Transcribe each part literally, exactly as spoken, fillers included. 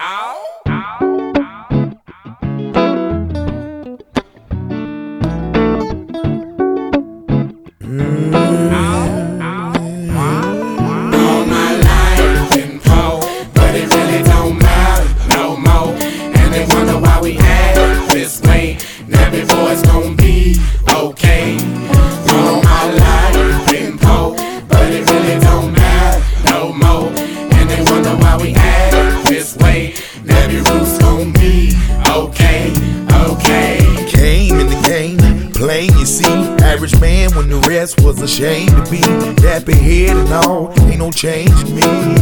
Was ashamed to be nappy head and all, ain't no change in me.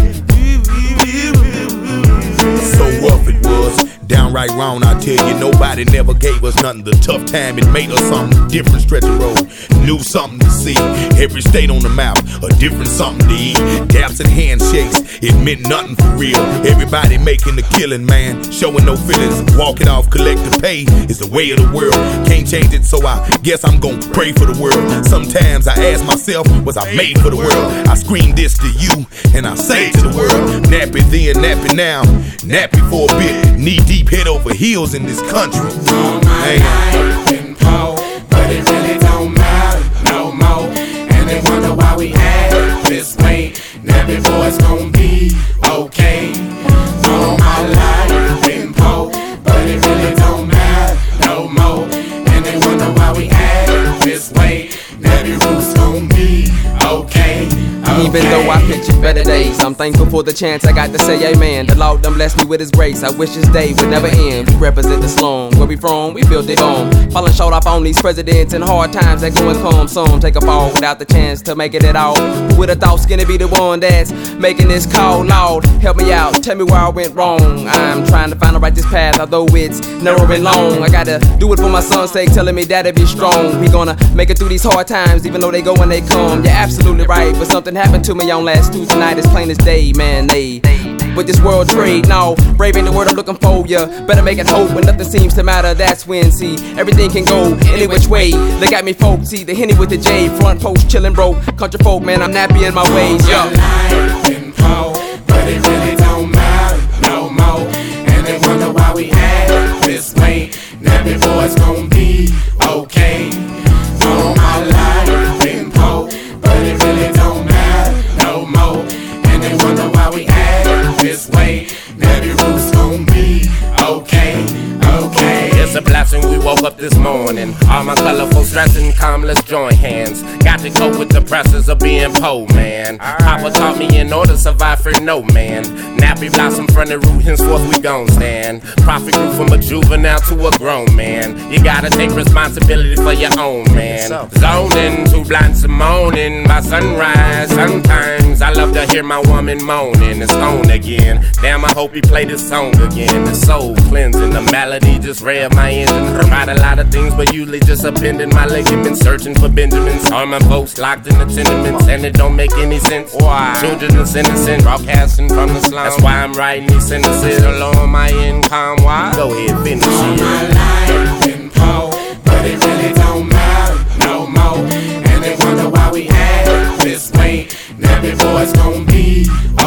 So rough it was, downright wrong, I tell you. Nobody never gave us nothing. The tough time, it made us something different. Stretch the road, knew something to see. Every state on the map, a different something to eat. Daps and handshakes, it meant nothing for real. Everybody making the killing, man, showing no feelings. Walking off, collect the pay is the way of the world. Can't change it, so I guess I'm gonna pray for the world. Sometimes I ask myself, was I made for the world? I scream this to you, and I say to the world, nappy then, nappy now, nappy for a bit. Knee deep, head over heels in this country. All my life been poor, but it really don't matter no more. And they wonder why we act this way. Nappy boys gon' be okay. All my life been poor, but it really don't matter no more. And they wonder why we act this way. Nappy roots gon' be okay. Even though I picture better days, I'm thankful for the chance I got to say amen. The Lord done blessed me with his grace. I wish this day would never end. We represent the slum. Where we from, we built it home. Falling short off on these presidents and hard times that go and come. Some take a fall without the chance to make it at all. Who would've thought Skinny be the one that's making this call? Lord, help me out, tell me where I went wrong. I'm trying to find the righteous path, although it's narrow and long. I gotta do it for my son's sake, telling me dad'll be strong. We gonna make it through these hard times, even though they go and they come. You're absolutely right, but something happened to me on last Tuesday night. It's plain as day, man, they with this world trade, no, brave ain't the word I'm looking for, ya. Better make it hope when nothing seems to matter. That's when, see, everything can go any which way. They got me folks, see, the Henny with the J. Front post, chillin' broke, country folk, man, I'm nappy in my ways, yo. Life been poor, but it really don't matter no more. And they wonder why we act this way. Nappy boys gon' be okay. All my life been poor, but it really don't matter no more. And they wonder why we act this way. Nappy roots gon' be okay, okay. It's a blessing we woke up this morning. All my colorful stressing, calm, let's join hands. Got to cope with the pressures of being poor, man. Papa taught me in order to survive for no man. Nappy blossom from the root, henceforth we gon' stand. Prophet grew from a juvenile to a grown man. You gotta take responsibility for your own, man. Zoning, too blind to moaning by sunrise. Sometimes I love to hear my woman moaning. It's on again. Damn, I hope he play this song again. The soul cleansing, the melody just rev my engine. Tried a lot of things, but usually just appending my ligament. Searching for Benjamins. All my folks locked in the tenements, and it don't make any sense. Why? Children is innocent, broadcasting from the slum. That's why I'm writing these sentences along my income. Why? Go ahead, finish it. All my life been poor, but it really don't matter no more. And they wonder why we act this way. Nappy boys gon' be